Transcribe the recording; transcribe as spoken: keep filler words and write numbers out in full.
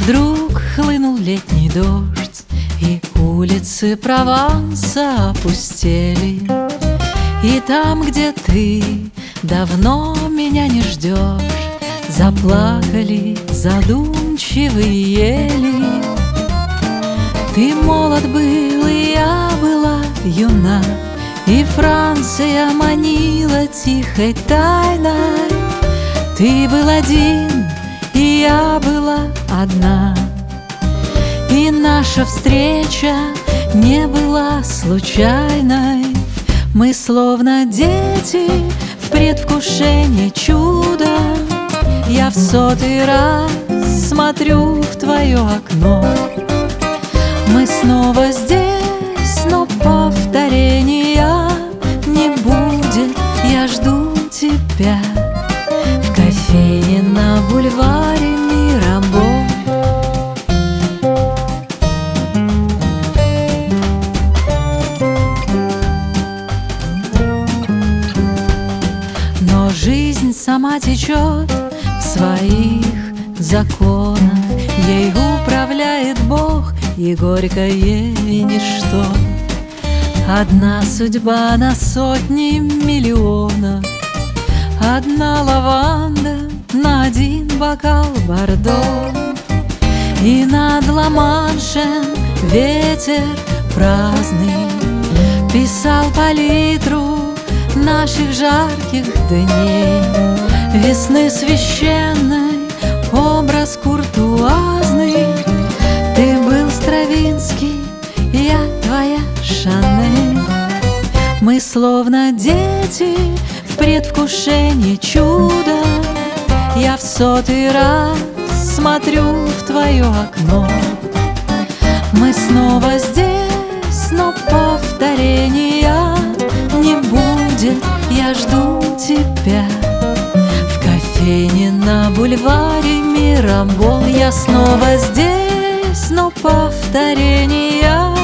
Вдруг хлынул летний дождь, и улицы Прованса опустели. И там, где ты давно меня не ждешь, заплакали задумчивые ели. Ты молод был, и я была юна, и Франция манила тихой тайной. Ты был один, и я была одна, и наша встреча не была случайной. Мы словно дети в предвкушении чуда. Я в сотый раз смотрю в твое окно. Мы снова здесь, но повторения не будет. Я жду тебя в кофейне на бульваре Мирамбо. Но жизнь сама течет в своих законах, ей управляет Бог, и горькое ничто. Одна судьба на сотни миллионов, одна лаванда на один бокал бордо. И над Ла-Маншем ветер праздный писал палитру наших жарких дней. Весны священной образ куртуазный. Ты был Стравинский, я твоя Шанель. Мы словно дети в предвкушении чуда. Я в сотый раз смотрю в твое окно. Мы снова здесь, но повторения не будет. Я жду тебя в кофейне на бульваре Мирамбо. Я снова здесь, но повторения